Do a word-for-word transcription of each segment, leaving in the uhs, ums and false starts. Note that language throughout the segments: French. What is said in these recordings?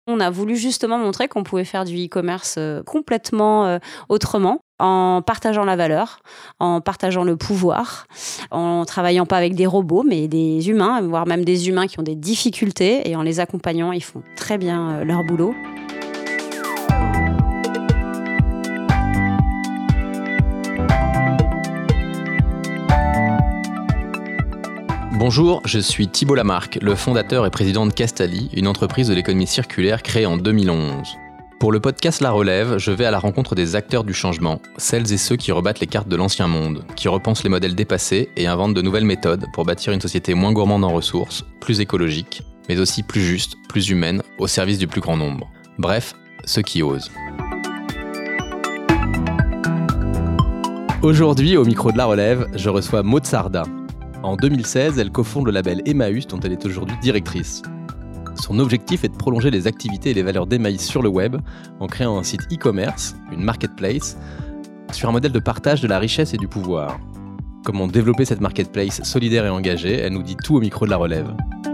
On a voulu justement montrer qu'on pouvait faire du e-commerce euh, complètement euh, autrement, en partageant la valeur, en partageant le pouvoir, en travaillant pas avec des robots, mais des humains, voire même des humains qui ont des difficultés, et en les accompagnant, ils font très bien euh, leur boulot. Bonjour, je suis Thibault Lamarque, le fondateur et président de Castali, une entreprise de l'économie circulaire créée en deux mille onze. Pour le podcast La Relève, je vais à la rencontre des acteurs du changement, celles et ceux qui rebattent les cartes de l'ancien monde, qui repensent les modèles dépassés et inventent de nouvelles méthodes pour bâtir une société moins gourmande en ressources, plus écologique, mais aussi plus juste, plus humaine, au service du plus grand nombre. Bref, ceux qui osent. Aujourd'hui, au micro de La Relève, je reçois Maud Sarda. En deux mille seize, elle cofonde le label Emmaüs, dont elle est aujourd'hui directrice. Son objectif est de prolonger les activités et les valeurs d'Emmaüs sur le web en créant un site e-commerce, une marketplace, sur un modèle de partage de la richesse et du pouvoir. Comment développer cette marketplace solidaire et engagée, elle nous dit tout au micro de La Relève.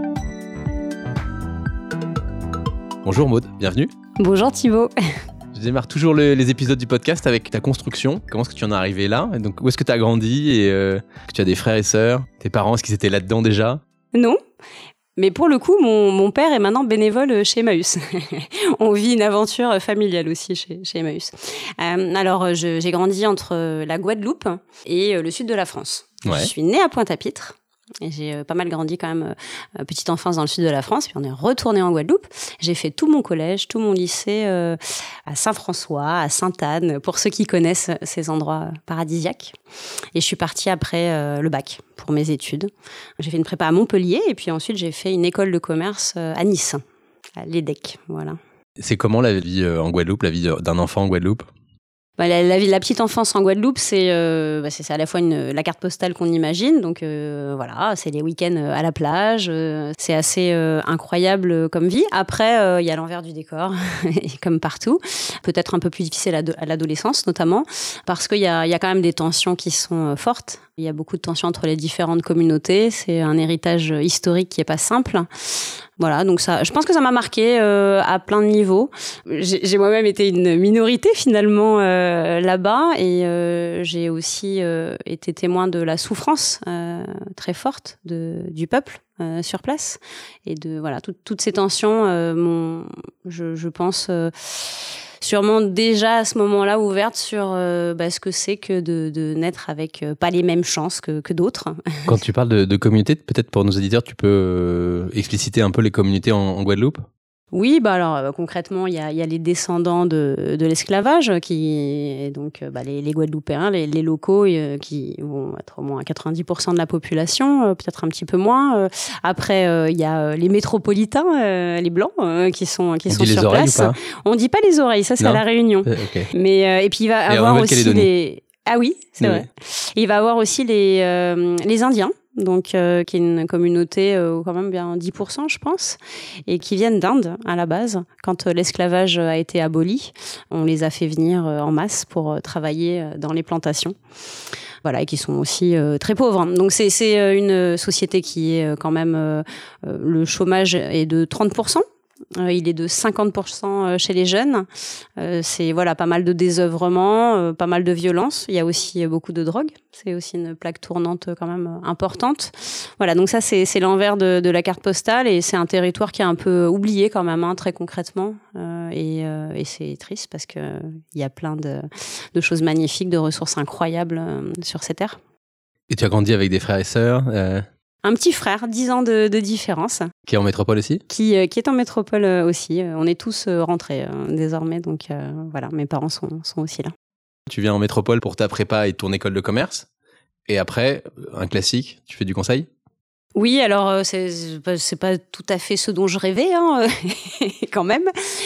Bonjour Maud, bienvenue. Bonjour Thibault. Je démarre toujours le, les épisodes du podcast avec ta construction. Comment est-ce que tu en es arrivé là ? Et donc, où est-ce que tu as grandi et euh, que tu as des frères et sœurs ? Tes parents, est-ce qu'ils étaient là-dedans déjà ? Non, mais pour le coup, mon, mon père est maintenant bénévole chez Emmaüs. On vit une aventure familiale aussi chez, chez Emmaüs. Euh, alors, je, j'ai grandi entre la Guadeloupe et le sud de la France. Ouais. Je suis née à Pointe-à-Pitre. Et j'ai euh, pas mal grandi quand même, euh, petite enfance dans le sud de la France, puis on est retourné en Guadeloupe. J'ai fait tout mon collège, tout mon lycée euh, à Saint-François, à Sainte-Anne, pour ceux qui connaissent ces endroits paradisiaques. Et je suis partie après euh, le bac pour mes études. J'ai fait une prépa à Montpellier, et puis ensuite j'ai fait une école de commerce euh, à Nice, à l'E D E C, voilà. C'est comment la vie euh, en Guadeloupe, la vie d'un enfant en Guadeloupe ? Bah, la, la, la petite enfance en Guadeloupe, c'est, euh, bah, c'est, c'est à la fois une, la carte postale qu'on imagine. Donc euh, voilà, c'est les week-ends à la plage. Euh, c'est assez euh, incroyable comme vie. Après, il euh, y a l'envers du décor, comme partout. Peut-être un peu plus difficile à, à l'adolescence, notamment, parce qu'il y a, y a quand même des tensions qui sont fortes. Il y a beaucoup de tensions entre les différentes communautés. C'est un héritage historique qui est pas simple. Voilà, donc ça, je pense que ça m'a marqué euh, à plein de niveaux. J'ai, j'ai moi-même été une minorité finalement euh, là-bas, et euh, j'ai aussi euh, été témoin de la souffrance euh, très forte de, du peuple euh, sur place, et de voilà tout, toutes ces tensions euh, m'ont, je, je pense. Euh, sûrement déjà à ce moment-là ouverte sur euh, bah, ce que c'est que de, de naître avec euh, pas les mêmes chances que, que d'autres. Quand tu parles de, de communauté, peut-être pour nos auditeurs, tu peux euh, expliciter un peu les communautés en, en Guadeloupe ? Oui, bah alors euh, concrètement, il y a, y a les descendants de, de l'esclavage, qui donc bah, les, les Guadeloupéens, les, les locaux, euh, qui vont être au moins quatre-vingt-dix pour cent de la population, euh, peut-être un petit peu moins. Euh, après, il euh, y a euh, les métropolitains, euh, les blancs, euh, qui sont qui On sont dit sur les oreilles place. Ou pas On dit pas les oreilles, ça c'est non. à la Réunion. Euh, okay. Mais euh, et puis il va y avoir aussi les ah oui, c'est oui. vrai. Il va avoir aussi les euh, les Indiens. Donc, euh, qui est une communauté euh, quand même bien dix pour cent, je pense, et qui viennent d'Inde à la base. Quand euh, l'esclavage a été aboli, on les a fait venir euh, en masse pour euh, travailler euh, dans les plantations. Voilà, et qui sont aussi euh, très pauvres. Donc, c'est, c'est euh, une société qui est euh, quand même... Euh, euh, le chômage est de trente pour cent. Euh, il est de cinquante pour cent chez les jeunes. Euh, c'est voilà, pas mal de désœuvrement, euh, pas mal de violence. Il y a aussi euh, beaucoup de drogue. C'est aussi une plaque tournante quand même importante. Voilà, donc ça, c'est, c'est l'envers de, de la carte postale, et c'est un territoire qui est un peu oublié quand même, hein, très concrètement. Euh, et, euh, et c'est triste parce qu'il euh, y a plein de, de choses magnifiques, de ressources incroyables euh, sur ces terres. Et tu as grandi avec des frères et sœurs euh... Un petit frère, dix ans de, de différence. Qui est en métropole aussi ? Qui, euh, qui est en métropole euh, aussi. On est tous euh, rentrés euh, désormais, donc euh, voilà, mes parents sont, sont aussi là. Tu viens en métropole pour ta prépa et ton école de commerce, et après, un classique, tu fais du conseil ? Oui, alors euh, c'est, c'est pas tout à fait ce dont je rêvais, hein, quand même.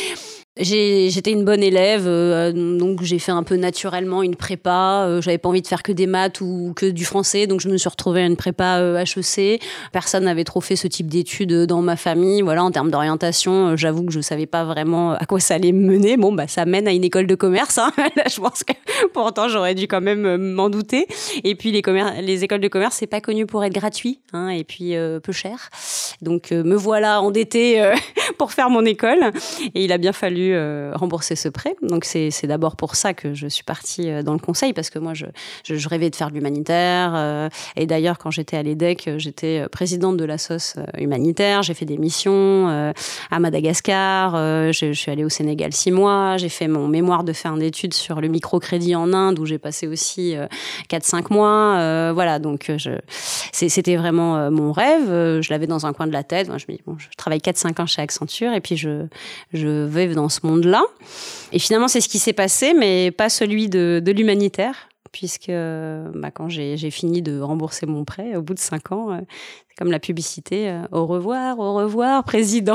J'ai, j'étais une bonne élève, euh, donc j'ai fait un peu naturellement une prépa. Euh, j'avais pas envie de faire que des maths ou que du français, donc je me suis retrouvée à une prépa euh, H E C. Personne n'avait trop fait ce type d'études dans ma famille. Voilà, en termes d'orientation, euh, j'avoue que je savais pas vraiment à quoi ça allait me mener. Bon, bah ça mène à une école de commerce. Hein. Là, je pense que pourtant j'aurais dû quand même euh, m'en douter. Et puis les, commer- les écoles de commerce, c'est pas connu pour être gratuit, hein, et puis euh, peu cher. Donc euh, me voilà endettée euh, pour faire mon école. Et il a bien fallu Euh, rembourser ce prêt. Donc c'est, c'est d'abord pour ça que je suis partie dans le conseil, parce que moi je, je, je rêvais de faire de l'humanitaire. Euh, et d'ailleurs quand j'étais à l'EDEC, j'étais présidente de la S O S humanitaire. J'ai fait des missions euh, à Madagascar. Euh, je, je suis allée au Sénégal six mois. J'ai fait mon mémoire de fin d'études sur le microcrédit en Inde, où j'ai passé aussi euh, quatre cinq mois. Euh, voilà, donc je, c'est, c'était vraiment euh, mon rêve. Je l'avais dans un coin de la tête. Moi, je me dis, bon, je travaille quatre cinq ans chez Accenture et puis je, je vais dans ce monde-là. Et finalement, c'est ce qui s'est passé, mais pas celui de, de l'humanitaire, puisque bah, quand j'ai, j'ai fini de rembourser mon prêt, au bout de cinq ans, euh, c'est comme la publicité, euh, au revoir, au revoir, président.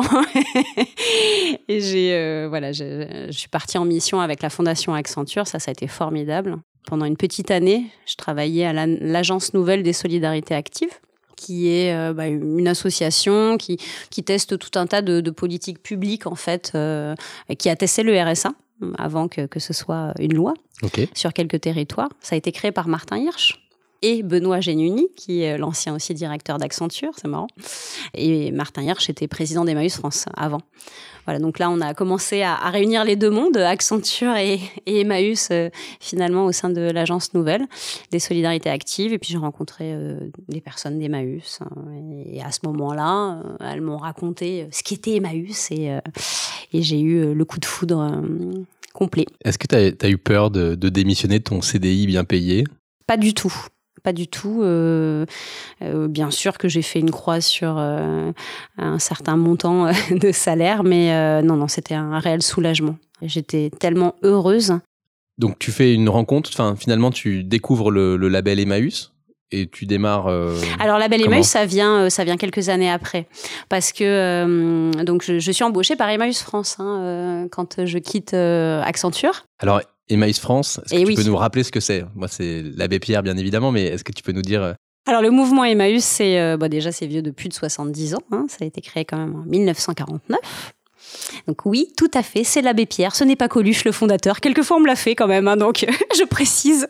Et j'ai, euh, voilà, je, je suis partie en mission avec la Fondation Accenture, ça, ça a été formidable. Pendant une petite année, je travaillais à la, l'Agence Nouvelle des Solidarités Actives, qui est euh, bah, une association qui, qui teste tout un tas de, de politiques publiques, en fait, euh, qui a testé le R S A avant que, que ce soit une loi okay. sur quelques territoires. Ça a été créé par Martin Hirsch et Benoît Génuni, qui est l'ancien aussi directeur d'Accenture, c'est marrant. Et Martin Hirsch était président d'Emmaüs France avant. Voilà, donc là, on a commencé à, à réunir les deux mondes, Accenture et, et Emmaüs, euh, finalement, au sein de l'Agence Nouvelle des Solidarités Actives. Et puis, j'ai rencontré euh, des personnes d'Emmaüs. Hein, et, et à ce moment-là, euh, elles m'ont raconté ce qu'était Emmaüs. Et, euh, et j'ai eu le coup de foudre euh, complet. Est-ce que tu as eu peur de, de démissionner de ton C D I bien payé ? Pas du tout. Pas du tout. Euh, euh, bien sûr que j'ai fait une croix sur euh, un certain montant de salaire, mais euh, non, non, c'était un réel soulagement. J'étais tellement heureuse. Donc tu fais une rencontre, enfin finalement tu découvres le, le label Emmaüs et tu démarres. Euh, Alors label Emmaüs, ça vient, ça vient quelques années après, parce que euh, donc je, je suis embauchée par Emmaüs France hein, euh, quand je quitte euh, Accenture. Alors Emmaüs France, est-ce que et tu oui. peux nous rappeler ce que c'est ? Moi, c'est l'abbé Pierre, bien évidemment, mais est-ce que tu peux nous dire... Alors, le mouvement Emmaüs, c'est, euh, bah, déjà, c'est vieux de plus de soixante-dix ans. Hein, ça a été créé quand même en dix-neuf cent quarante-neuf. Donc oui, tout à fait, c'est l'abbé Pierre. Ce n'est pas Coluche, le fondateur. Quelquefois, on me l'a fait quand même, hein, donc je précise.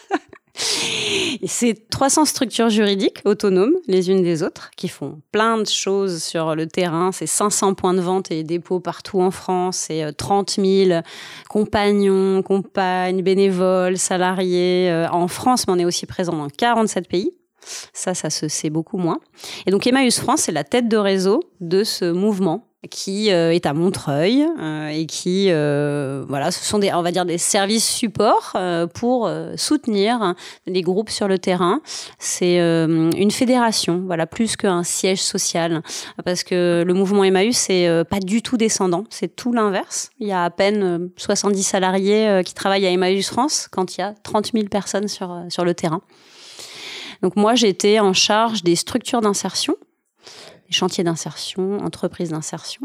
Et c'est trois cents structures juridiques autonomes, les unes des autres, qui font plein de choses sur le terrain. C'est cinq cents points de vente et dépôts partout en France. C'est trente mille compagnons, compagnes, bénévoles, salariés en France, mais on est aussi présent dans quarante-sept pays. Ça, ça se sait beaucoup moins. Et donc, Emmaüs France, c'est la tête de réseau de ce mouvement qui euh, est à Montreuil euh, et qui, euh, voilà, ce sont des, on va dire des services supports euh, pour euh, soutenir les groupes sur le terrain. C'est euh, une fédération, voilà, plus qu'un siège social, parce que le mouvement Emmaüs, c'est euh, pas du tout descendant, c'est tout l'inverse. Il y a à peine euh, soixante-dix salariés euh, qui travaillent à Emmaüs France quand il y a trente mille personnes sur, euh, sur le terrain. Donc moi, j'étais en charge des structures d'insertion, des chantiers d'insertion, entreprises d'insertion.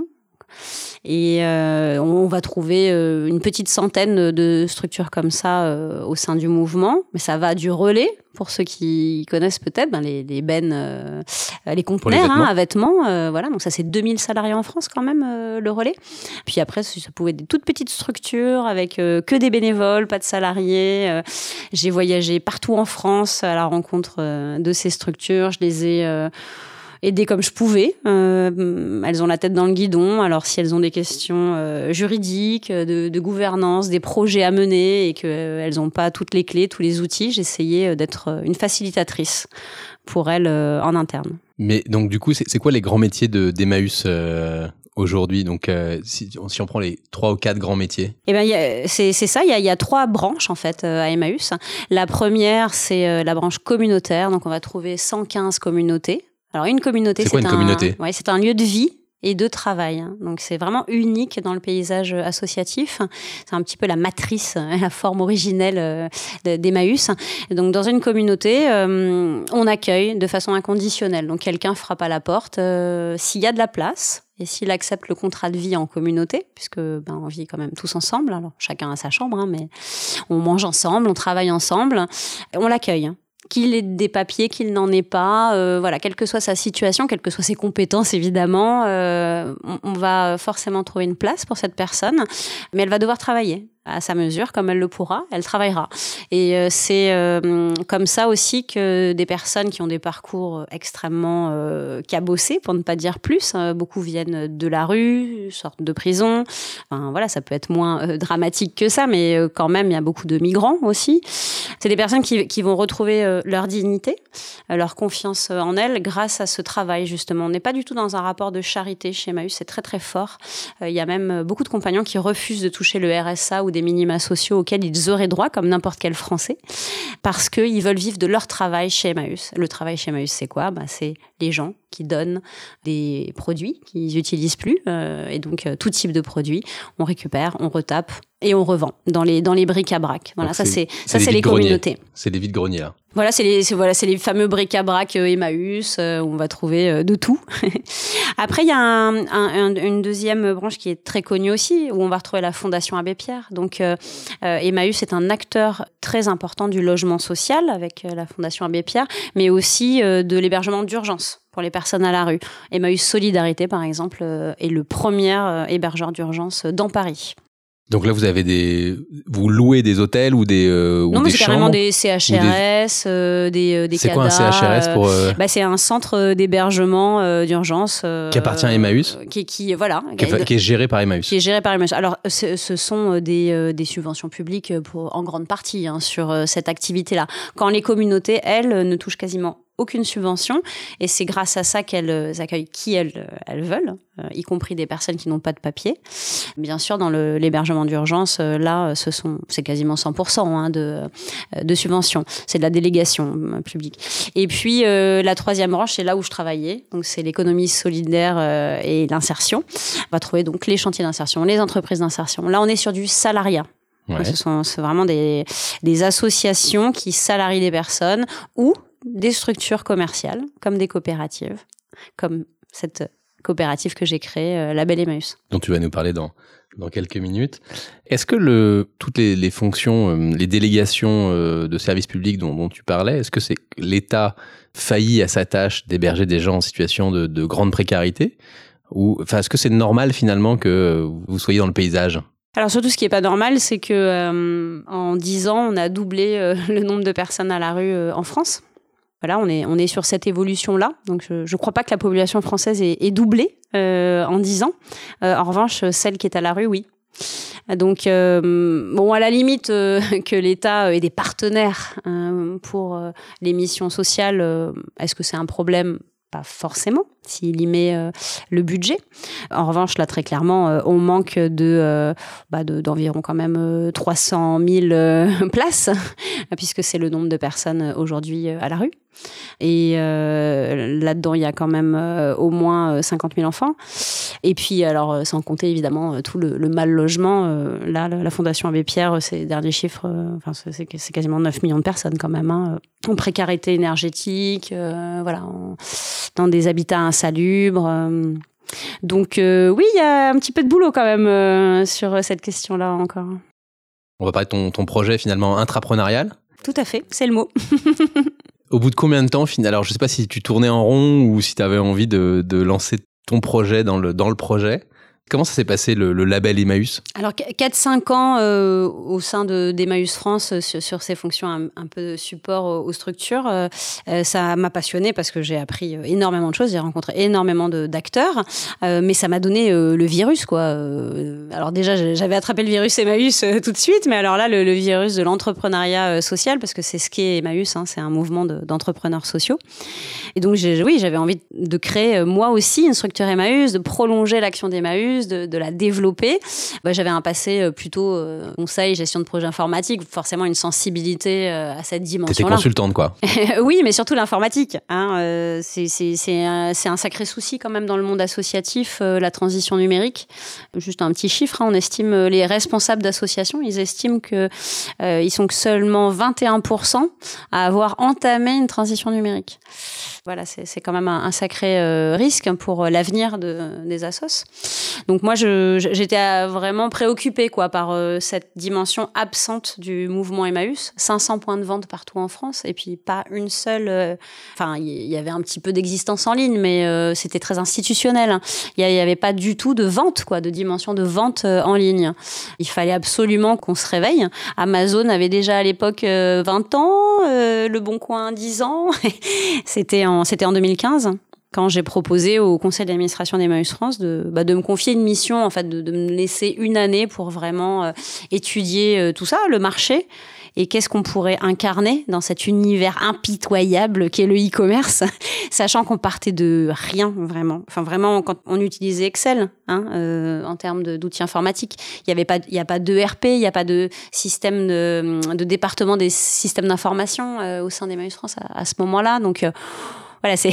Et euh, on va trouver euh, une petite centaine de structures comme ça euh, au sein du mouvement. Mais ça va du relais, pour ceux qui connaissent peut-être, ben les, les bennes, euh, les conteneurs hein, à vêtements. Euh, voilà, donc ça, c'est deux mille salariés en France quand même, euh, le relais. Puis après, ça pouvait être des toutes petites structures avec euh, que des bénévoles, pas de salariés. Euh, j'ai voyagé partout en France à la rencontre euh, de ces structures. Je les ai... Euh, aider comme je pouvais. Euh, elles ont la tête dans le guidon. Alors, si elles ont des questions euh, juridiques, de, de gouvernance, des projets à mener et qu'elles n'ont pas toutes les clés, tous les outils, j'essayais d'être une facilitatrice pour elles euh, en interne. Mais donc, du coup, c'est, c'est quoi les grands métiers de, d'Emmaüs euh, aujourd'hui ? Donc, euh, si, si on prend les trois ou quatre grands métiers. Eh ben, y a, c'est, c'est ça. Il y a, y a trois branches, en fait, euh, à Emmaüs. La première, c'est euh, la branche communautaire. Donc, on va trouver cent quinze communautés. Alors, une communauté, c'est, quoi, c'est, une un, communauté ouais, c'est un lieu de vie et de travail. Donc, c'est vraiment unique dans le paysage associatif. C'est un petit peu la matrice, la forme originelle d'Emmaüs. Donc, dans une communauté, euh, on accueille de façon inconditionnelle. Donc, quelqu'un frappe à la porte. Euh, s'il y a de la place Et s'il accepte le contrat de vie en communauté, puisque ben, on vit quand même tous ensemble, alors chacun a sa chambre, hein, mais on mange ensemble, on travaille ensemble, on l'accueille. Hein. Qu'il ait des papiers, qu'il n'en ait pas, euh, voilà, quelle que soit sa situation, quelles que soient ses compétences évidemment, euh, on, on va forcément trouver une place pour cette personne, mais elle va devoir travailler à sa mesure, comme elle le pourra, elle travaillera. Et euh, c'est euh, comme ça aussi que des personnes qui ont des parcours extrêmement euh, cabossés, pour ne pas dire plus, hein, beaucoup viennent de la rue, sortent de prison. Enfin, voilà, ça peut être moins euh, dramatique que ça, mais euh, quand même, il y a beaucoup de migrants aussi. C'est des personnes qui, qui vont retrouver euh, leur dignité, euh, leur confiance en elles grâce à ce travail, justement. On n'est pas du tout dans un rapport de charité chez Emmaüs, c'est très très fort. Euh, il y a même beaucoup de compagnons qui refusent de toucher le R S A ou des minima sociaux auxquels ils auraient droit, comme n'importe quel Français, parce qu'ils veulent vivre de leur travail chez Emmaüs. Le travail chez Emmaüs, c'est quoi ? Bah, c'est les gens qui donnent des produits qu'ils n'utilisent plus, euh, et donc euh, tout type de produits, on récupère, on retape et on revend dans les, dans les bric-à-brac. Voilà, donc ça, c'est, c'est, ça, c'est les communautés. C'est les vides-greniers, là. Voilà, c'est les, c'est, voilà, c'est les fameux bric-à-brac euh, Emmaüs, euh, où on va trouver euh, de tout. Après, il y a un, un, une deuxième branche qui est très connue aussi, où on va retrouver la Fondation Abbé Pierre. Donc, euh, euh, Emmaüs est un acteur très important du logement social avec euh, la Fondation Abbé Pierre, mais aussi euh, de l'hébergement d'urgence pour les personnes à la rue. Emmaüs Solidarité, par exemple, euh, est le premier euh, hébergeur d'urgence dans Paris. Donc là, vous avez des, vous louez des hôtels ou des, euh, ou non, mais des c'est chambres, carrément des C H R S, des, euh, des, euh, des c'est C A D A. Quoi un C H R S pour euh... bah, c'est un centre d'hébergement euh, d'urgence euh, qui appartient à Emmaüs, euh, qui, qui voilà, qui est, qui est géré par Emmaüs. Qui est géré par Emmaüs. Alors, ce, ce sont des, euh, des subventions publiques pour, en grande partie hein, sur euh, cette activité-là. Quand les communautés, elles, ne touchent quasiment aucune subvention, et c'est grâce à ça qu'elles accueillent qui elles, elles veulent, euh, y compris des personnes qui n'ont pas de papier. Bien sûr, dans le, l'hébergement d'urgence, euh, là, ce sont, c'est quasiment cent pour cent hein, de, de subventions. C'est de la délégation euh, publique. Et puis, euh, la troisième branche, c'est là où je travaillais, donc c'est l'économie solidaire euh, et l'insertion. On va trouver donc les chantiers d'insertion, les entreprises d'insertion. Là, on est sur du salariat. Ouais. Ce sont c'est vraiment des, des associations qui salarient des personnes ou des structures commerciales, comme des coopératives, comme cette coopérative que j'ai créée, euh, Label Emmaüs. Dont tu vas nous parler dans, dans quelques minutes. Est-ce que le, toutes les, les fonctions, euh, les délégations euh, de services publics dont, dont tu parlais, est-ce que c'est l'État faillit à sa tâche d'héberger des gens en situation de, de grande précarité ? Ou, enfin, est-ce que c'est normal finalement que vous soyez dans le paysage ? Alors surtout, ce qui n'est pas normal, c'est que euh, en dix ans, on a doublé euh, le nombre de personnes à la rue euh, en France. Voilà, on est, on est sur cette évolution-là. Donc, je ne crois pas que la population française est, est doublée euh, en dix ans. Euh, en revanche, celle qui est à la rue, oui. Donc, euh, bon, à la limite euh, que l'État ait des partenaires euh, pour euh, les missions sociales, euh, est-ce que c'est un problème ? Pas forcément, s'il y met euh, le budget. En revanche, là, très clairement, euh, on manque de, euh, bah de, d'environ quand même euh, trois cent mille euh, places, puisque c'est le nombre de personnes aujourd'hui euh, à la rue. Et euh, là-dedans, il y a quand même euh, au moins cinquante mille enfants. Et puis, alors, sans compter évidemment tout le, le mal logement. Euh, là, la Fondation Abbé Pierre, ces derniers chiffres, euh, enfin, c'est, c'est quasiment neuf millions de personnes quand même, hein, en précarité énergétique, euh, voilà, en, dans des habitats insalubres. Euh. Donc, euh, oui, il y a un petit peu de boulot quand même euh, sur cette question-là encore. On va parler de ton, ton projet finalement intrapreneurial. Tout à fait, c'est le mot. Au bout de combien de temps, alors je sais pas si tu tournais en rond ou si tu avais envie de, de lancer ton projet dans le, dans le projet. Comment ça s'est passé le, le label Emmaüs ? Alors quatre cinq ans euh, au sein de, d'Emmaüs France euh, sur, sur ces fonctions un, un peu de support aux, aux structures, euh, euh, ça m'a passionnée parce que j'ai appris énormément de choses, j'ai rencontré énormément de, d'acteurs, euh, mais ça m'a donné euh, le virus quoi. Euh, alors déjà j'avais attrapé le virus Emmaüs euh, tout de suite, mais alors là le, le virus de l'entrepreneuriat euh, social, parce que c'est ce qu'est Emmaüs, hein, c'est un mouvement de, d'entrepreneurs sociaux. Et donc j'ai, oui j'avais envie de créer euh, moi aussi une structure Emmaüs, de prolonger l'action d'Emmaüs, plus, de, de la développer. Bah, j'avais un passé plutôt euh, conseil, gestion de projet informatique, forcément une sensibilité euh, à cette dimension-là. T'étais consultante, quoi. Oui, mais surtout l'informatique. Hein, euh, c'est, c'est, c'est, un, c'est un sacré souci quand même dans le monde associatif, euh, la transition numérique. Juste un petit chiffre, hein, on estime, euh, les responsables d'associations, ils estiment qu'ils euh, sont que seulement vingt et un pour cent à avoir entamé une transition numérique. Voilà, c'est, c'est quand même un, un sacré euh, risque pour l'avenir de, des assos. Donc moi, je, j'étais vraiment préoccupée quoi, par euh, cette dimension absente du mouvement Emmaüs. cinq cents points de vente partout en France et puis pas une seule... Euh, enfin, il y, y avait un petit peu d'existence en ligne, mais euh, c'était très institutionnel. Hein. Il n'y avait pas du tout de vente, quoi, de dimension de vente euh, en ligne. Il fallait absolument qu'on se réveille. Amazon avait déjà à l'époque euh, vingt ans, euh, Le Bon Coin dix ans. c'était, en, c'était en deux mille quinze. Quand j'ai proposé au conseil d'administration d'Emmaüs France de, bah, de me confier une mission, en fait, de, de me laisser une année pour vraiment euh, étudier euh, tout ça, le marché, et qu'est-ce qu'on pourrait incarner dans cet univers impitoyable qu'est le e-commerce, sachant qu'on partait de rien, vraiment. Enfin, vraiment, quand on utilisait Excel, hein, euh, en termes de, d'outils informatiques, il y avait pas, il y a pas d'E R P, il y a pas de système de, de département des systèmes d'information euh, au sein d'Emmaüs France à, à ce moment-là, donc... Euh, Voilà, c'est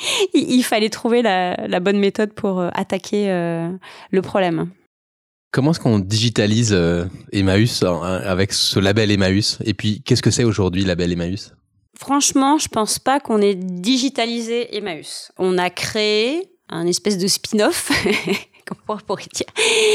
il fallait trouver la, la bonne méthode pour attaquer euh, le problème. Comment est-ce qu'on digitalise euh, Emmaüs hein, avec ce label Emmaüs ? Et puis, qu'est-ce que c'est aujourd'hui, le label Emmaüs ? Franchement, je pense pas qu'on ait digitalisé Emmaüs. On a créé un espèce de spin-off comment on pourrait dire,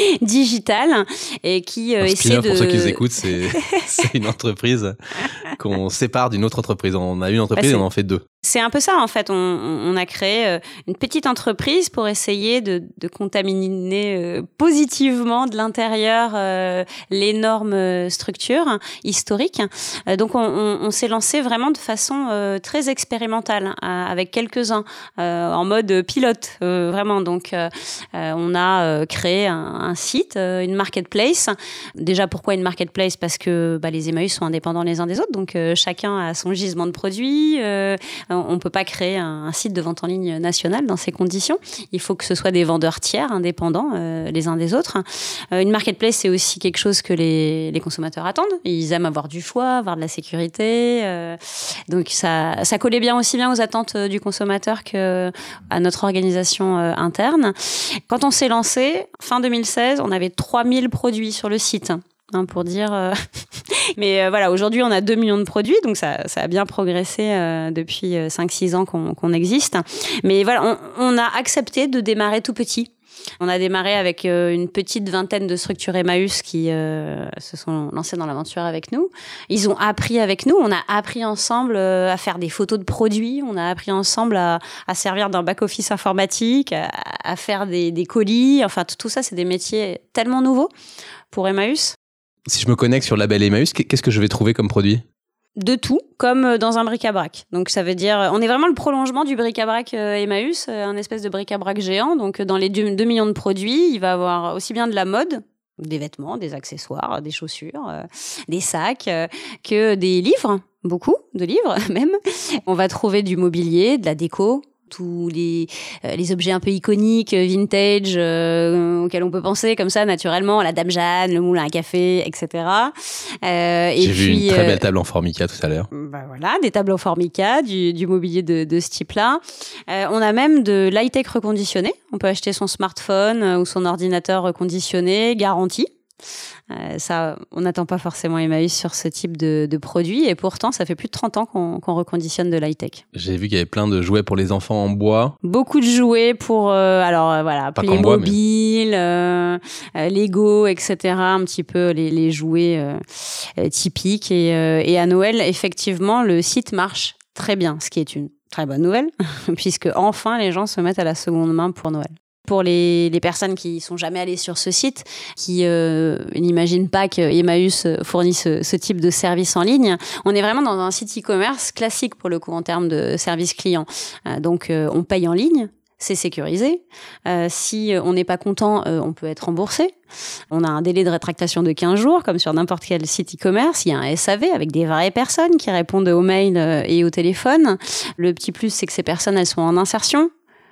digital, et qui euh, essaie de... Pour ceux qui nous écoutent, c'est, c'est une entreprise qu'on sépare d'une autre entreprise. On a une entreprise bah, et on en fait deux. C'est un peu ça, en fait. On, on a créé une petite entreprise pour essayer de, de contaminer positivement de l'intérieur euh, l'énorme structure historique. Donc, on, on, on s'est lancé vraiment de façon euh, très expérimentale, avec quelques-uns, euh, en mode pilote, euh, vraiment. Donc, euh, on a euh, créé un, un site, euh, une marketplace. Déjà, pourquoi une marketplace ? Parce que bah, les Emmaüs sont indépendants les uns des autres. Donc, euh, chacun a son gisement de produits. Euh, on ne peut pas créer un, un site de vente en ligne national dans ces conditions. Il faut que ce soit des vendeurs tiers, indépendants euh, les uns des autres. Euh, une marketplace, c'est aussi quelque chose que les, les consommateurs attendent. Ils aiment avoir du choix, avoir de la sécurité. Euh, donc, ça, ça collait bien aussi bien aux attentes du consommateur qu'à notre organisation euh, interne. Quand on s'est lancé, fin deux mille seize, on avait trois mille produits sur le site. Hein, pour dire, euh... mais euh, voilà, aujourd'hui on a deux millions de produits, donc ça, ça a bien progressé euh, depuis cinq six ans qu'on, qu'on existe. Mais voilà, on, on a accepté de démarrer tout petit. On a démarré avec euh, une petite vingtaine de structures Emmaüs qui euh, se sont lancées dans l'aventure avec nous. Ils ont appris avec nous, on a appris ensemble euh, à faire des photos de produits, on a appris ensemble à, à servir d'un back-office informatique, à, à faire des, des colis. Enfin, tout, tout ça, c'est des métiers tellement nouveaux pour Emmaüs. Si je me connecte sur le label Emmaüs, qu'est-ce que je vais trouver comme produit ? De tout, comme dans un bric-à-brac. Donc ça veut dire, on est vraiment le prolongement du bric-à-brac Emmaüs, un espèce de bric-à-brac géant. Donc dans les deux millions de produits, il va avoir aussi bien de la mode, des vêtements, des accessoires, des chaussures, euh, des sacs, euh, que des livres, beaucoup de livres même. On va trouver du mobilier, de la déco, tous les, euh, les objets un peu iconiques, vintage, euh, auxquels on peut penser comme ça naturellement, la Dame Jeanne, le moulin à café, et cetera. Euh, J'ai et vu puis, une très euh, belle table en formica tout à l'heure. Bah voilà, des tables en formica, du, du mobilier de, de ce type-là. Euh, on a même de l'high-tech reconditionné. On peut acheter son smartphone ou son ordinateur reconditionné, garanti. Euh, ça, on n'attend pas forcément Emmaüs sur ce type de, de produit, et pourtant, ça fait plus de trente ans qu'on, qu'on reconditionne de l'high-tech. J'ai vu qu'il y avait plein de jouets pour les enfants en bois. Beaucoup de jouets pour, euh, alors euh, voilà, Playmobil, mais... euh, euh, Lego, et cetera. Un petit peu les, les jouets euh, euh, typiques. Et, euh, et à Noël, effectivement, le site marche très bien, ce qui est une très bonne nouvelle, puisque enfin, les gens se mettent à la seconde main pour Noël. Pour les, les personnes qui sont jamais allées sur ce site, qui euh, n'imaginent pas que Emmaüs fournit ce, ce type de service en ligne, on est vraiment dans un site e-commerce classique pour le coup en termes de service client. Euh, donc euh, on paye en ligne, c'est sécurisé. Euh, si on n'est pas content, euh, on peut être remboursé. On a un délai de rétractation de quinze jours, comme sur n'importe quel site e-commerce. Il y a un S A V avec des vraies personnes qui répondent aux mails et au téléphone. Le petit plus, c'est que ces personnes, elles sont en insertion.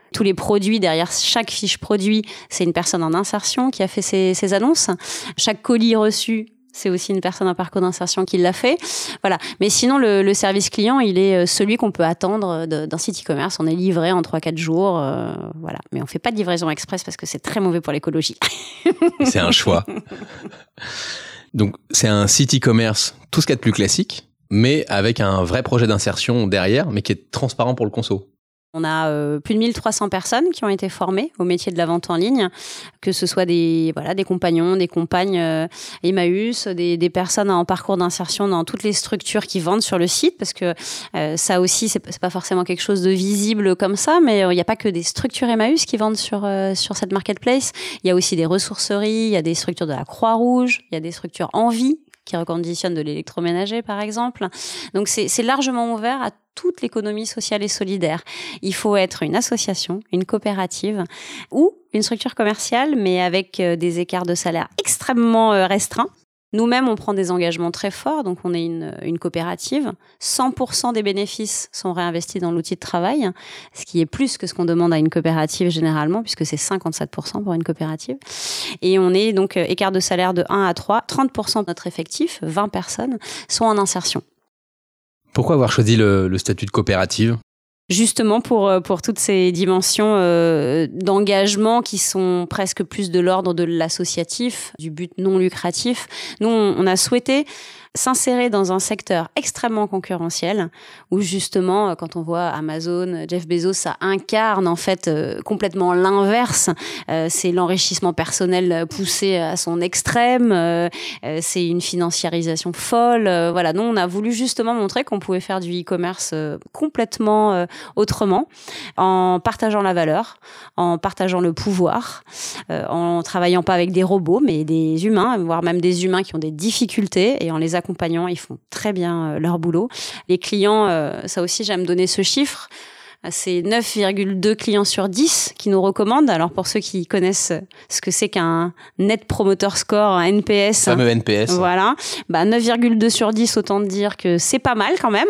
Tous les produits, derrière chaque fiche produit, c'est une personne en insertion qui a fait ces, ces annonces. Chaque colis reçu, c'est aussi une personne en parcours d'insertion qui l'a fait. Voilà. Mais sinon, le, le service client, il est celui qu'on peut attendre de, d'un site e-commerce. On est livré en trois à quatre jours. Euh, voilà. Mais on ne fait pas de livraison express parce que c'est très mauvais pour l'écologie. C'est un choix. Donc, c'est un site e-commerce, tout ce qu'il y a de plus classique, mais avec un vrai projet d'insertion derrière, mais qui est transparent pour le conso. On a euh, plus de mille trois cents personnes qui ont été formées au métier de la vente en ligne, que ce soit des, voilà, des compagnons, des compagnes euh, Emmaüs, des, des personnes en parcours d'insertion dans toutes les structures qui vendent sur le site, parce que euh, ça aussi, c'est, c'est pas forcément quelque chose de visible comme ça, mais il euh, n'y a pas que des structures Emmaüs qui vendent sur, euh, sur cette marketplace. Il y a aussi des ressourceries, il y a des structures de la Croix-Rouge, il y a des structures Envie qui reconditionnent de l'électroménager, par exemple. Donc, c'est, c'est largement ouvert à toute l'économie sociale et solidaire. Il faut être une association, une coopérative ou une structure commerciale, mais avec des écarts de salaire extrêmement restreints. Nous-mêmes, on prend des engagements très forts, donc on est une, une coopérative. cent pour cent des bénéfices sont réinvestis dans l'outil de travail, ce qui est plus que ce qu'on demande à une coopérative généralement, puisque c'est cinquante-sept pour cent pour une coopérative. Et on est donc écart de salaire de un à trois, trente pour cent de notre effectif, vingt personnes, sont en insertion. Pourquoi avoir choisi le, le statut de coopérative ? Justement pour, pour toutes ces dimensions euh, d'engagement qui sont presque plus de l'ordre de l'associatif, du but non lucratif. Nous, on, on a souhaité s'insérer dans un secteur extrêmement concurrentiel où justement, quand on voit Amazon, Jeff Bezos, ça incarne en fait euh, complètement l'inverse. Euh, c'est l'enrichissement personnel poussé à son extrême, euh, euh, c'est une financiarisation folle. Euh, voilà, nous, on a voulu justement montrer qu'on pouvait faire du e-commerce euh, complètement euh, autrement, en partageant la valeur, en partageant le pouvoir, euh, en travaillant pas avec des robots, mais des humains, voire même des humains qui ont des difficultés, et en les accompagnant, ils font très bien euh, leur boulot. Les clients, euh, ça aussi, j'aime donner ce chiffre, c'est neuf virgule deux clients sur dix qui nous recommandent. Alors pour ceux qui connaissent ce que c'est qu'un Net Promoter Score, un N P S. Le fameux N P S. Voilà. Bah, neuf virgule deux sur dix, autant dire que c'est pas mal quand même.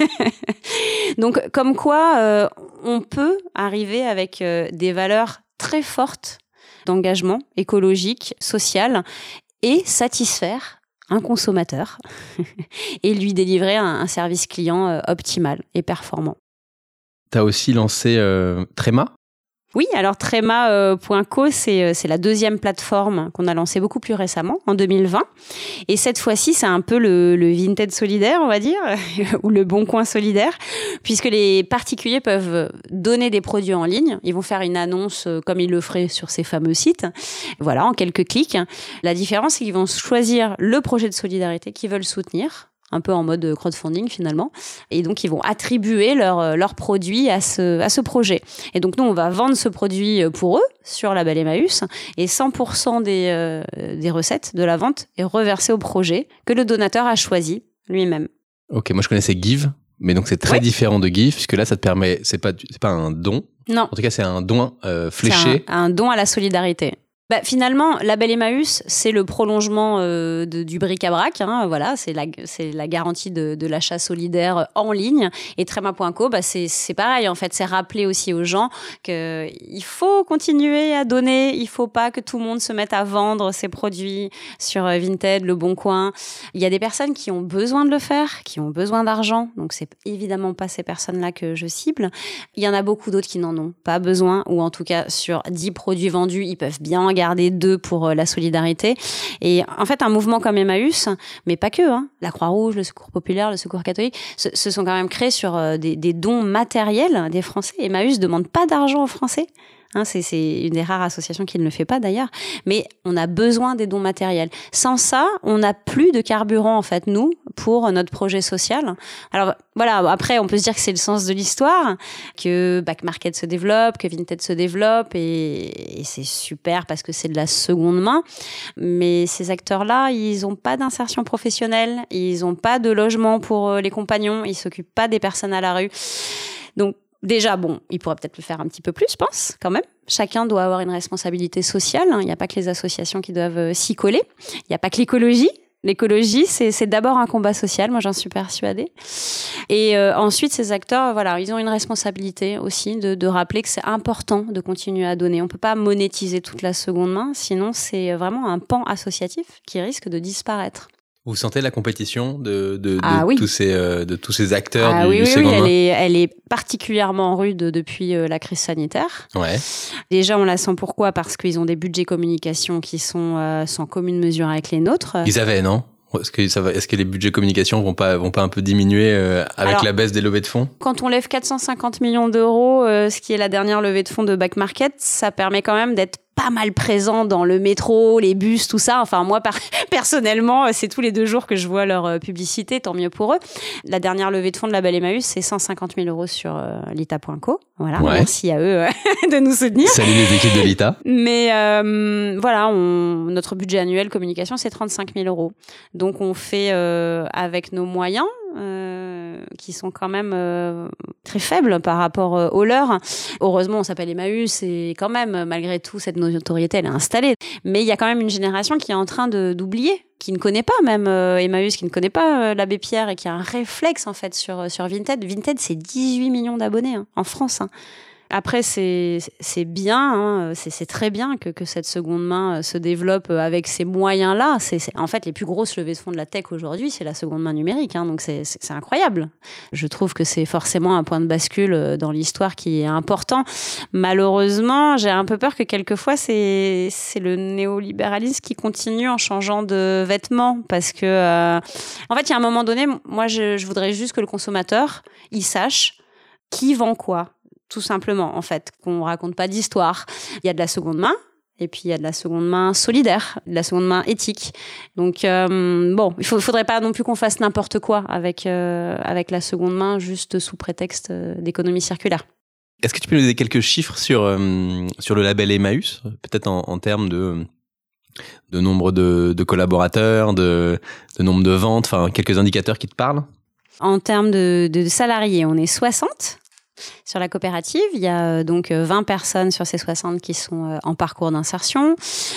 Donc comme quoi, euh, on peut arriver avec euh, des valeurs très fortes d'engagement écologique, social, et satisfaire un consommateur et lui délivrer un, un service client euh, optimal et performant. Tu as aussi lancé euh, Tréma ? Oui, alors Tréma point co, c'est, c'est la deuxième plateforme qu'on a lancée beaucoup plus récemment, en deux mille vingt. Et cette fois-ci, c'est un peu le, le Vinted solidaire, on va dire, ou le Bon Coin solidaire, puisque les particuliers peuvent donner des produits en ligne. Ils vont faire une annonce comme ils le feraient sur ces fameux sites. Voilà, en quelques clics. La différence, c'est qu'ils vont choisir le projet de solidarité qu'ils veulent soutenir, un peu en mode crowdfunding finalement. Et donc, ils vont attribuer leurs leur produits à ce, à ce projet. Et donc, nous, on va vendre ce produit pour eux sur Label Emmaüs et cent pour cent des, euh, des recettes de la vente est reversée au projet que le donateur a choisi lui-même. Ok, moi je connaissais Give, mais donc c'est très ouais. différent de Give, puisque là, ça te permet, c'est pas, c'est pas un don. Non. En tout cas, c'est un don euh, fléché. C'est un, un don à la solidarité. Bah, finalement, Label Emmaüs, c'est le prolongement euh, de, du bric-à-brac. Hein, voilà, c'est la, c'est la garantie de, de l'achat solidaire en ligne. Et Tréma point co, bah, c'est, c'est pareil. En fait, c'est rappeler aussi aux gens qu'il faut continuer à donner. Il ne faut pas que tout le monde se mette à vendre ses produits sur Vinted, Le Bon Coin. Il y a des personnes qui ont besoin de le faire, qui ont besoin d'argent. Donc, c'est évidemment pas ces personnes-là que je cible. Il y en a beaucoup d'autres qui n'en ont pas besoin. Ou en tout cas, sur dix produits vendus, ils peuvent bien garder deux pour la solidarité. Et en fait, un mouvement comme Emmaüs, mais pas que, hein, la Croix-Rouge, le Secours populaire, le Secours catholique, se, se sont quand même créés sur des, des dons matériels des Français. Emmaüs ne demande pas d'argent aux Français. Hein, c'est, c'est une des rares associations qui ne le fait pas d'ailleurs, mais on a besoin des dons matériels. Sans ça, on n'a plus de carburant en fait, nous, pour notre projet social. Alors voilà, après on peut se dire que c'est le sens de l'histoire, que Back Market se développe, que Vinted se développe, et, et c'est super parce que c'est de la seconde main, mais ces acteurs-là, ils n'ont pas d'insertion professionnelle, ils n'ont pas de logement pour les compagnons, ils s'occupent pas des personnes à la rue. Donc déjà, bon, il pourrait peut-être le faire un petit peu plus, je pense, quand même. Chacun doit avoir une responsabilité sociale. Il n'y a pas que les associations qui doivent s'y coller. Il n'y a pas que l'écologie. L'écologie, c'est, c'est d'abord un combat social, moi j'en suis persuadée. Et euh, ensuite, ces acteurs, voilà, ils ont une responsabilité aussi de, de rappeler que c'est important de continuer à donner. On ne peut pas monétiser toute la seconde main, sinon c'est vraiment un pan associatif qui risque de disparaître. Vous sentez la compétition de, de, de, ah, oui. tous, ces, euh, de tous ces acteurs ah, du, oui, du oui, second oui, main? elle est, elle est particulièrement rude depuis euh, la crise sanitaire. Ouais. Déjà, on la sent pourquoi ? Parce qu'ils ont des budgets communication qui sont euh, sans commune mesure avec les nôtres. Ils avaient, non ? Est-ce que, ça va, est-ce que les budgets communication vont pas, vont pas un peu diminuer euh, avec Alors, la baisse des levées de fonds ? Quand on lève quatre cent cinquante millions d'euros, euh, ce qui est la dernière levée de fonds de Back Market, ça permet quand même d'être pas mal présent dans le métro, les bus, tout ça. Enfin, moi, par... personnellement, c'est tous les deux jours que je vois leur publicité, tant mieux pour eux. La dernière levée de fonds de la Belle Emmaüs, c'est cent cinquante mille euros sur euh, Lita point co. Voilà, ouais. Merci à eux de nous soutenir. Salut les équipes de Lita. Mais euh, voilà, on... notre budget annuel communication, c'est trente-cinq mille euros. Donc, on fait euh, avec nos moyens, euh, qui sont quand même euh, très faibles par rapport euh, aux leurs. Heureusement, on s'appelle Emmaüs et quand même, malgré tout, cette notoriété, elle est installée. Mais il y a quand même une génération qui est en train de, d'oublier, qui ne connaît pas même euh, Emmaüs, qui ne connaît pas euh, l'abbé Pierre et qui a un réflexe en fait sur, sur Vinted. Vinted, c'est dix-huit millions d'abonnés hein, en France. Hein. Après, c'est, c'est bien, hein, c'est, c'est très bien que, que cette seconde main se développe avec ces moyens-là. C'est, c'est, en fait, les plus grosses levées de fonds de la tech aujourd'hui, c'est la seconde main numérique. Hein, donc, c'est, c'est, c'est incroyable. Je trouve que c'est forcément un point de bascule dans l'histoire qui est important. Malheureusement, j'ai un peu peur que quelquefois, c'est, c'est le néolibéralisme qui continue en changeant de vêtements. Parce que, euh, en fait, il y a un moment donné, moi, je, je voudrais juste que le consommateur, il sache qui vend quoi. Tout simplement, en fait, qu'on raconte pas d'histoire. Il y a de la seconde main, et puis il y a de la seconde main solidaire, de la seconde main éthique. Donc, euh, bon, il ne faudrait pas non plus qu'on fasse n'importe quoi avec, euh, avec la seconde main, juste sous prétexte d'économie circulaire. Est-ce que tu peux nous donner quelques chiffres sur, euh, sur le label Emmaüs, peut-être en, en termes de, de nombre de, de collaborateurs, de, de nombre de ventes, enfin, quelques indicateurs qui te parlent ? En termes de, de salariés, on est soixante. Sur la coopérative, il y a donc vingt personnes sur ces soixante qui sont en parcours d'insertion.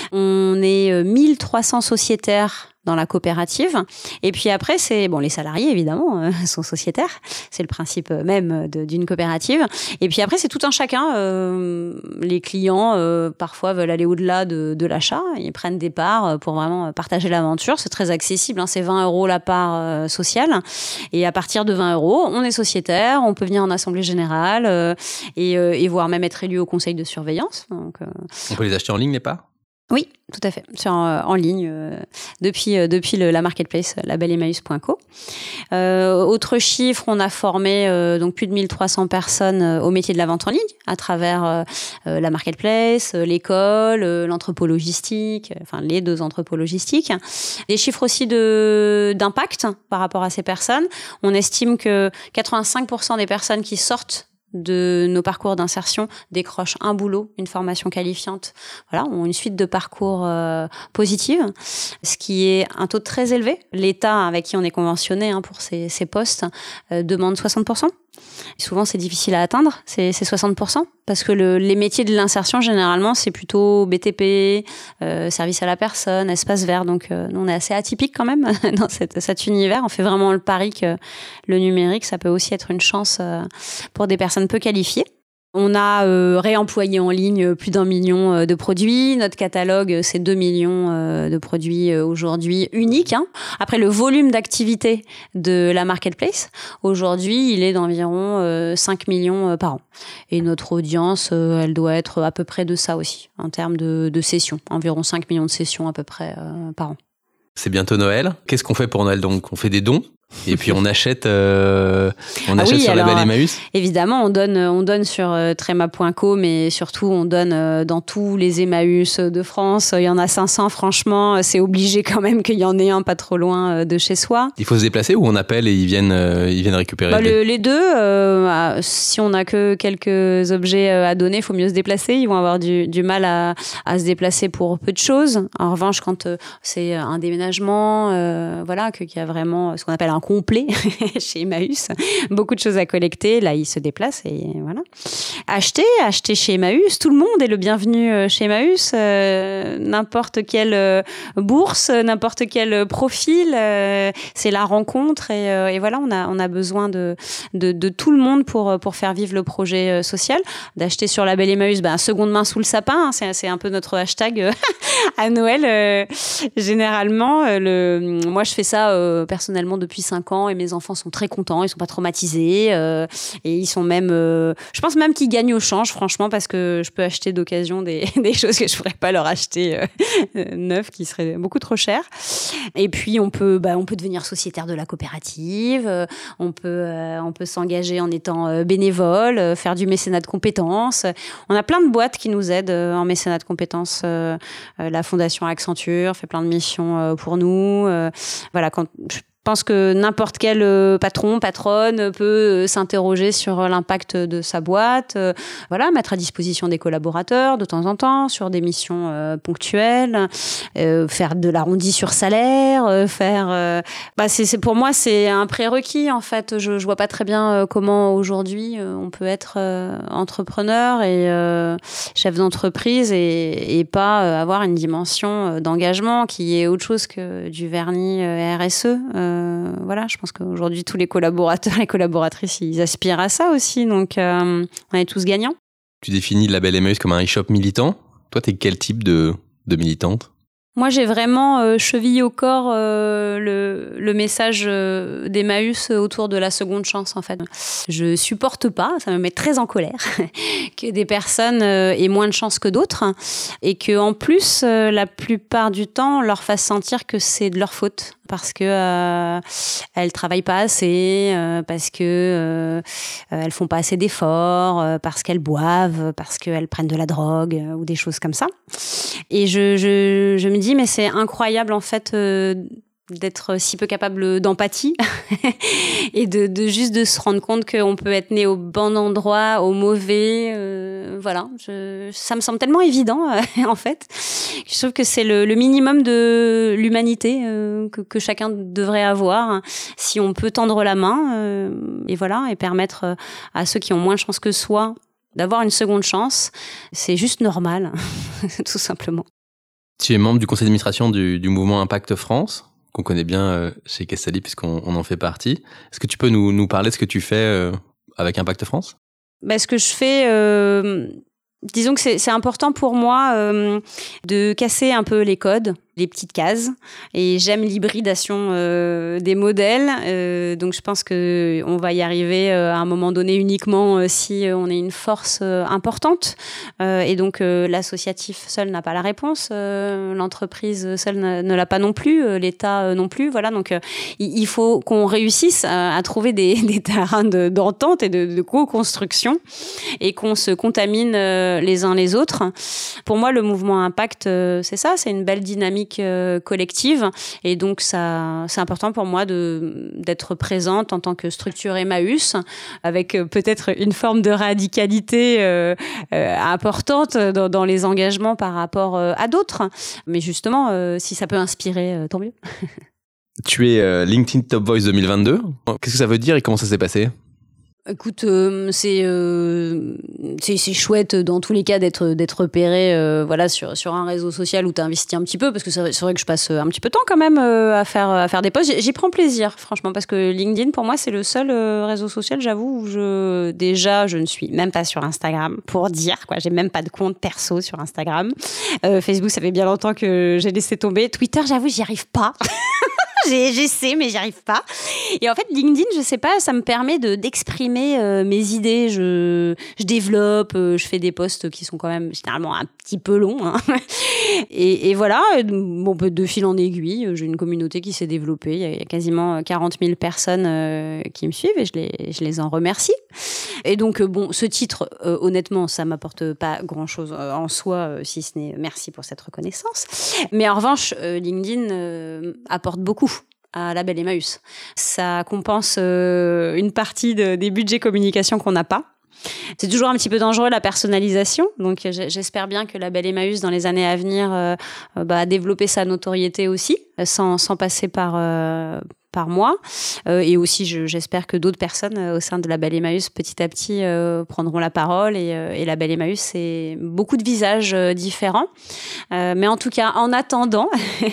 On est mille trois cents sociétaires dans la coopérative. Et puis après, c'est bon, les salariés, évidemment, euh, sont sociétaires. C'est le principe même de, d'une coopérative. Et puis après, c'est tout un chacun. Euh, les clients, euh, parfois, veulent aller au-delà de, de l'achat. Ils prennent des parts pour vraiment partager l'aventure. C'est très accessible. Hein, c'est vingt euros la part euh, sociale. Et à partir de vingt euros, on est sociétaire. On peut venir en assemblée générale euh, et, euh, et voire même être élu au conseil de surveillance. Donc, euh... on peut les acheter en ligne, les parts ? Oui, tout à fait, sur, euh, en ligne, euh, depuis, euh, depuis le, la marketplace, la belle emmaüs point co. Euh, autre chiffre, on a formé euh, donc plus de mille trois cents personnes euh, au métier de la vente en ligne, à travers euh, euh, la marketplace, euh, l'école, euh, l'entrepôt logistique, enfin les deux entrepôts logistiques. Des chiffres aussi de, d'impact par rapport à ces personnes. On estime que quatre-vingt-cinq pour cent des personnes qui sortent de nos parcours d'insertion décrochent un boulot, une formation qualifiante, voilà, ont une suite de parcours euh, positifs, ce qui est un taux très élevé. L'État avec qui on est conventionné hein, pour ces, ces postes euh, demande soixante pour cent. Et souvent, c'est difficile à atteindre, c'est, c'est soixante pour cent, parce que le, les métiers de l'insertion, généralement, c'est plutôt B T P, euh, service à la personne, espace vert. Donc, euh, nous, on est assez atypique quand même dans cette, cet univers. On fait vraiment le pari que le numérique, ça peut aussi être une chance euh, pour des personnes peu qualifiées. On a euh, réemployé en ligne plus d'un million euh, de produits. Notre catalogue, c'est deux millions euh, de produits euh, aujourd'hui uniques. Hein. Après, le volume d'activité de la marketplace, aujourd'hui, il est d'environ euh, cinq millions euh, par an. Et notre audience, euh, elle doit être à peu près de ça aussi, en termes de, de sessions. Environ cinq millions de sessions à peu près euh, par an. C'est bientôt Noël. Qu'est-ce qu'on fait pour Noël donc ? On fait des dons ? Et puis on achète, euh, on ah achète oui, sur alors, la belle Emmaüs. Évidemment, on donne, on donne sur euh, tréma point co, mais surtout on donne euh, dans tous les Emmaüs de France. Il y en a cinq cents, franchement, c'est obligé quand même qu'il y en ait un pas trop loin euh, de chez soi. Il faut se déplacer ou on appelle et ils viennent, euh, ils viennent récupérer bah, le, Les deux. Euh, si on n'a que quelques objets à donner, il faut mieux se déplacer. Ils vont avoir du, du mal à, à se déplacer pour peu de choses. En revanche, quand euh, c'est un déménagement, euh, voilà, qu'il y a vraiment ce qu'on appelle un complet chez Emmaüs. Beaucoup de choses à collecter. Là, ils se déplacent et voilà. Acheter, acheter chez Emmaüs. Tout le monde est le bienvenu chez Emmaüs. Euh, n'importe quelle euh, bourse, n'importe quel profil. Euh, c'est la rencontre et, euh, et voilà, on a, on a besoin de, de, de tout le monde pour, pour faire vivre le projet social. D'acheter sur Label Emmaüs, ben, seconde main sous le sapin. Hein, c'est, c'est un peu notre hashtag euh, à Noël. Euh, généralement, euh, le, moi, je fais ça euh, personnellement depuis cinq ans et mes enfants sont très contents. Ils sont pas traumatisés euh, et ils sont même, euh, je pense même qu'ils gagnent au change, franchement, parce que je peux acheter d'occasion des, des choses que je pourrais pas leur acheter euh, neuves, qui seraient beaucoup trop chères. Et puis, on peut, bah, on peut devenir sociétaire de la coopérative. Euh, on peut, euh, on peut s'engager en étant euh, bénévole, euh, faire du mécénat de compétences. On a plein de boîtes qui nous aident euh, en mécénat de compétences. Euh, euh, la Fondation Accenture fait plein de missions euh, pour nous. Euh, voilà, quand je Je pense que n'importe quel euh, patron, patronne peut euh, s'interroger sur euh, l'impact de sa boîte, euh, voilà, mettre à disposition des collaborateurs de temps en temps sur des missions euh, ponctuelles, euh, faire de l'arrondi sur salaire, euh, faire. Euh, bah c'est, c'est pour moi c'est un prérequis en fait. Je, je vois pas très bien euh, comment aujourd'hui euh, on peut être euh, entrepreneur et euh, chef d'entreprise et, et pas euh, avoir une dimension euh, d'engagement qui est autre chose que du vernis euh, R S E. Euh, Euh, voilà, je pense qu'aujourd'hui, tous les collaborateurs et collaboratrices, ils aspirent à ça aussi. Donc, euh, on est tous gagnants. Tu définis le Label Emmaüs comme un e-shop militant. Toi, t'es quel type de, de militante ? Moi, j'ai vraiment euh, chevillé au corps euh, le, le message euh, d'Emmaüs autour de la seconde chance, en fait. Je supporte pas, ça me met très en colère, que des personnes euh, aient moins de chance que d'autres et que en plus, euh, la plupart du temps, on leur fasse sentir que c'est de leur faute parce que euh, elles travaillent pas assez, euh, parce que euh, elles font pas assez d'efforts, euh, parce qu'elles boivent, parce qu'elles prennent de la drogue euh, ou des choses comme ça. Et je, je, je me dis, mais c'est incroyable en fait euh, d'être si peu capable d'empathie et de, de juste de se rendre compte qu'on peut être né au bon endroit, au mauvais. Euh, voilà, je, ça me semble tellement évident euh, en fait. Je trouve que c'est le, le minimum de l'humanité euh, que, que chacun devrait avoir. Hein, si on peut tendre la main euh, et voilà et permettre à ceux qui ont moins de chance que soi d'avoir une seconde chance, c'est juste normal, tout simplement. Tu es membre du conseil d'administration du, du mouvement Impact France, qu'on connaît bien euh, chez Castali puisqu'on on en fait partie. Est-ce que tu peux nous, nous parler de ce que tu fais euh, avec Impact France ? Bah, ce que je fais, euh, disons que c'est, c'est important pour moi euh, de casser un peu les codes, les petites cases, et j'aime l'hybridation euh, des modèles. Euh, donc je pense que on va y arriver euh, à un moment donné uniquement euh, si on est une force euh, importante. Euh, et donc euh, l'associatif seul n'a pas la réponse, euh, l'entreprise seule ne, ne l'a pas non plus, euh, l'État euh, non plus. Voilà, donc euh, il faut qu'on réussisse à, à trouver des, des terrains de, d'entente et de, de co-construction et qu'on se contamine euh, les uns les autres. Pour moi, le mouvement Impact, euh, c'est ça, c'est une belle dynamique collective et donc ça c'est important pour moi de d'être présente en tant que structure Emmaüs avec peut-être une forme de radicalité euh, euh, importante dans, dans les engagements par rapport euh, à d'autres, mais justement euh, si ça peut inspirer euh, tant mieux. Tu es euh, LinkedIn Top Voice deux mille vingt-deux. Qu'est-ce que ça veut dire et comment ça s'est passé ? Écoute, euh, c'est, euh, c'est c'est chouette dans tous les cas d'être d'être repéré, euh, voilà, sur sur un réseau social où t'as investi un petit peu, parce que c'est vrai, c'est vrai que je passe un petit peu de temps quand même euh, à faire à faire des posts. J'y, j'y prends plaisir, franchement, parce que LinkedIn pour moi c'est le seul euh, réseau social, j'avoue, où je déjà je ne suis même pas sur Instagram pour dire quoi, j'ai même pas de compte perso sur Instagram. Euh, Facebook, ça fait bien longtemps que j'ai laissé tomber. Twitter, j'avoue, j'y arrive pas. J'ai, j'essaie, mais j'y arrive pas. Et en fait, LinkedIn, je sais pas, ça me permet de, d'exprimer euh, mes idées. Je, je développe, euh, je fais des posts qui sont quand même généralement un petit peu longs. Hein. Et, et voilà, bon, de fil en aiguille, j'ai une communauté qui s'est développée. Il y a, il y a quasiment quarante mille personnes euh, qui me suivent et je les, je les en remercie. Et donc, euh, bon, ce titre, euh, honnêtement, ça m'apporte pas grand-chose euh, en soi, euh, si ce n'est merci pour cette reconnaissance. Mais en revanche, euh, LinkedIn euh, apporte beaucoup à Label Emmaüs. Ça compense euh, une partie de, des budgets communication qu'on n'a pas. C'est toujours un petit peu dangereux la personnalisation, donc j'espère bien que Label Emmaüs dans les années à venir euh, bah, développer sa notoriété aussi, sans, sans passer par, euh, par mois. Euh, et aussi, je, j'espère que d'autres personnes euh, au sein de Label Emmaüs, petit à petit, euh, prendront la parole. Et, euh, et Label Emmaüs, c'est beaucoup de visages euh, différents. Euh, mais en tout cas, en attendant,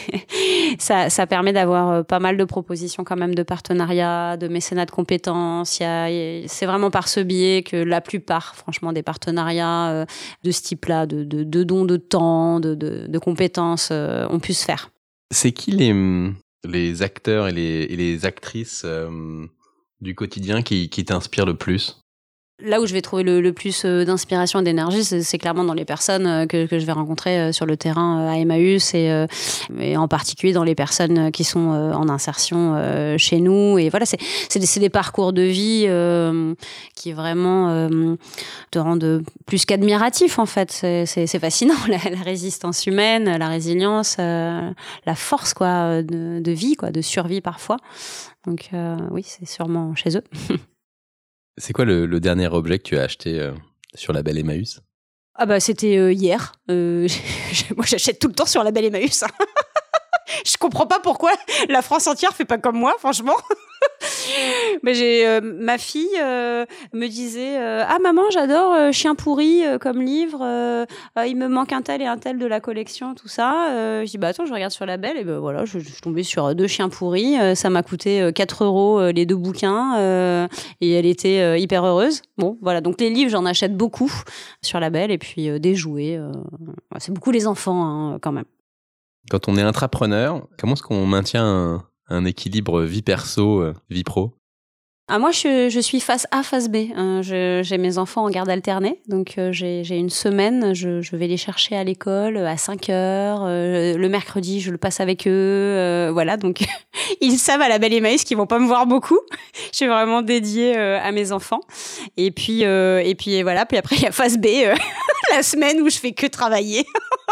ça, ça permet d'avoir euh, pas mal de propositions quand même de partenariats, de mécénat de compétences. Il y a, c'est vraiment par ce biais que la plupart, franchement, des partenariats euh, de ce type-là, de, de, de dons de temps, de, de, de compétences, euh, ont pu se faire. C'est qui les, les acteurs et les, et les actrices euh, du quotidien qui, qui t'inspirent le plus ? Là où je vais trouver le, le plus d'inspiration et d'énergie, c'est, c'est clairement dans les personnes que, que je vais rencontrer sur le terrain à Emmaüs et, et en particulier dans les personnes qui sont en insertion chez nous. Et voilà, c'est, c'est, des, c'est des parcours de vie euh, qui vraiment euh, te rendent plus qu'admiratif en fait. C'est, c'est, c'est fascinant, la, la résistance humaine, la résilience, euh, la force quoi, de, de vie, quoi, de survie parfois. Donc euh, oui, c'est sûrement chez eux. C'est quoi le, le dernier objet que tu as acheté euh, sur Label Emmaüs ? Ah bah c'était euh, hier. Euh, moi j'achète tout le temps sur Label Emmaüs. Je comprends pas pourquoi la France entière fait pas comme moi, franchement. Mais j'ai euh, ma fille euh, me disait euh, ah maman j'adore euh, Chien pourri euh, comme livre. Euh, euh, il me manque un tel et un tel de la collection tout ça. Euh, je dis bah attends je regarde sur Label et ben voilà je, je suis tombée sur deux Chiens pourris. Euh, ça m'a coûté euh, quatre euros euh, les deux bouquins euh, et elle était euh, hyper heureuse. Bon voilà donc les livres j'en achète beaucoup sur Label et puis euh, des jouets. Euh, c'est beaucoup les enfants hein, quand même. Quand on est intrapreneur, comment est-ce qu'on maintient un, un équilibre vie perso, euh, vie pro ? Ah, moi, je, je suis face A, face B. Euh, je, j'ai mes enfants en garde alternée. Donc, euh, j'ai, j'ai une semaine, je, je vais les chercher à l'école à cinq heures. Euh, le mercredi, je le passe avec eux. Euh, voilà, donc ils savent à Label Emmaüs qu'ils vont pas me voir beaucoup. Je suis vraiment dédiée euh, à mes enfants. Et puis, euh, et puis voilà. Puis après, il y a face B, euh, la semaine où je fais que travailler.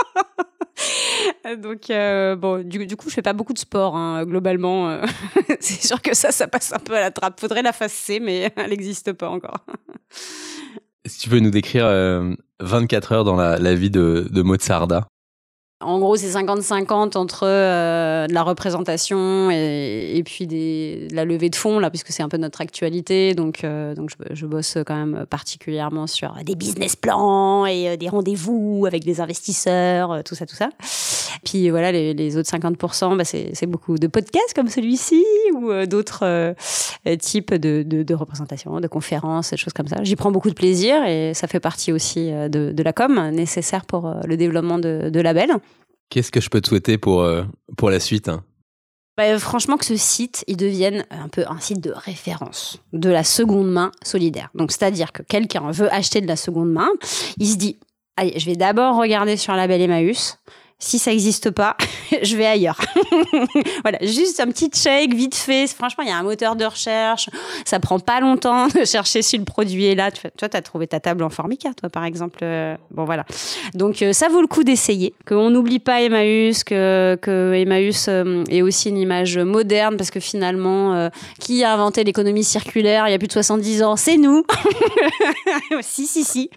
Donc euh, bon, du, du coup, je fais pas beaucoup de sport hein, globalement. Euh, c'est sûr que ça, ça passe un peu à la trappe. Faudrait la face C, mais elle n'existe pas encore. Si tu veux nous décrire euh, vingt-quatre heures dans la, la vie de, de Mozarda. En gros, c'est cinquante cinquante entre euh, de la représentation et, et puis des, de la levée de fonds, là, puisque c'est un peu notre actualité. Donc, euh, donc je, je bosse quand même particulièrement sur des business plans et euh, des rendez-vous avec des investisseurs, euh, tout ça, tout ça. Puis voilà, les, les autres cinquante pour cent, bah, c'est, c'est beaucoup de podcasts comme celui-ci ou euh, d'autres euh, types de, de, de représentations, de conférences, des choses comme ça. J'y prends beaucoup de plaisir et ça fait partie aussi de, de la com nécessaire pour le développement de, de Label. Qu'est-ce que je peux te souhaiter pour, euh, pour la suite hein ? Bah, franchement, que ce site, il devienne un peu un site de référence de la seconde main solidaire. Donc, c'est-à-dire que quelqu'un veut acheter de la seconde main, il se dit, allez, je vais d'abord regarder sur Label Emmaüs. Si ça n'existe pas, je vais ailleurs. Voilà, juste un petit check vite fait. Franchement, il y a un moteur de recherche. Ça prend pas longtemps de chercher si le produit est là. Toi, tu as trouvé ta table en Formica, toi, par exemple. Bon, voilà. Donc, ça vaut le coup d'essayer. Qu'on n'oublie pas Emmaüs, que, que Emmaüs est aussi une image moderne, parce que finalement, euh, qui a inventé l'économie circulaire il y a plus de soixante-dix ans ? C'est nous. Si, si, si.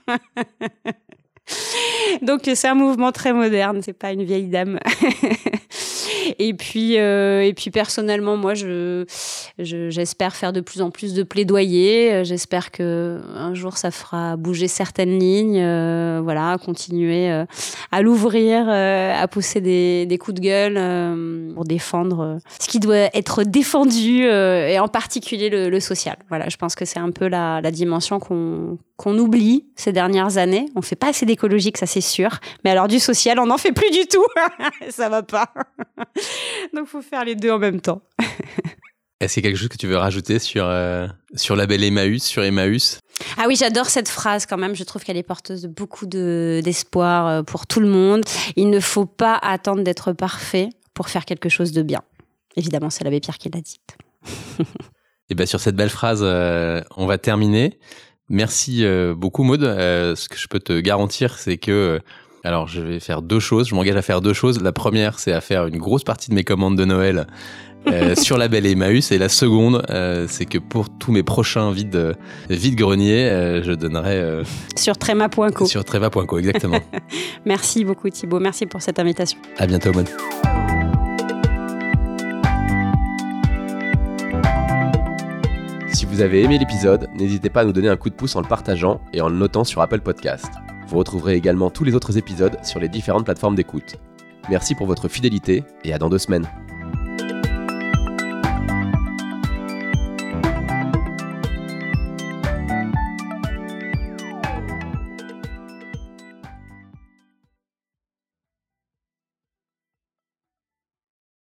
Donc c'est un mouvement très moderne, c'est pas une vieille dame. Et puis, euh, et puis personnellement, moi, je, je, j'espère faire de plus en plus de plaidoyer. J'espère que un jour, ça fera bouger certaines lignes. Euh, voilà, continuer euh, à l'ouvrir, euh, à pousser des, des coups de gueule euh, pour défendre euh, ce qui doit être défendu, euh, et en particulier le, le social. Voilà, je pense que c'est un peu la, la dimension qu'on qu'on oublie ces dernières années. On fait pas assez d'écologie, que ça c'est sûr. Mais alors du social, on n'en fait plus du tout. Ça va pas. Donc faut faire les deux en même temps. Est-ce qu'il y a quelque chose que tu veux rajouter sur, euh, sur Label Emmaüs, sur Emmaüs ? Ah oui, j'adore cette phrase quand même. Je trouve qu'elle est porteuse de beaucoup de, d'espoir pour tout le monde. Il ne faut pas attendre d'être parfait pour faire quelque chose de bien. Évidemment, c'est l'abbé Pierre qui l'a dite. Et bien sur cette belle phrase, euh, on va terminer. Merci euh, beaucoup Maud. Euh, ce que je peux te garantir, c'est que... Euh, alors, je vais faire deux choses. Je m'engage à faire deux choses. La première, c'est à faire une grosse partie de mes commandes de Noël euh, sur Label Emmaüs. Et la seconde, euh, c'est que pour tous mes prochains vides, vides greniers, euh, je donnerai... Euh, sur tréma point co. Sur tréma point co, exactement. Merci beaucoup Thibaut. Merci pour cette invitation. À bientôt Maud. vous avez aimé l'épisode, n'hésitez pas à nous donner un coup de pouce en le partageant et en le notant sur Apple Podcast. Vous retrouverez également tous les autres épisodes sur les différentes plateformes d'écoute. Merci pour votre fidélité et à dans deux semaines.